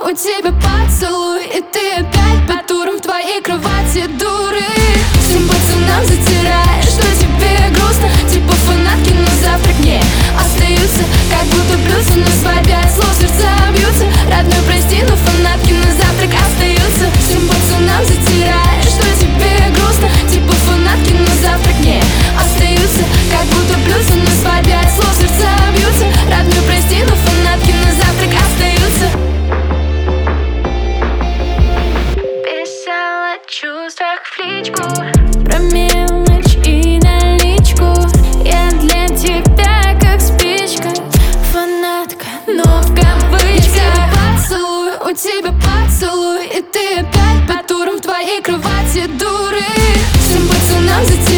у тебя поцелуй, и ты опять под туром в твоей кровати, дуры. Всем пацанам затираешь, что тебе грустно, типа фанатки, но завтрак не остаются, как будто плюсы, но свадьбе от слов сердца бьются. Родной, прости, но фанатки на завтрак остаются. Всем пацанам затираешь, что тебе грустно, типа фанатки, но завтрак не остаются, как будто плюсы, но свадьбе от слов сердца бьются. Родной, прости, но фанатки на завтрак остаются. Писала о чувствах в личку, Про мелочь и наличку. Я для тебя как спичка, фанатка, но в кавычках. У тебя поцелуй, и ты опять под туром в твоей кровати, дуры. Всем пацанам затираешь.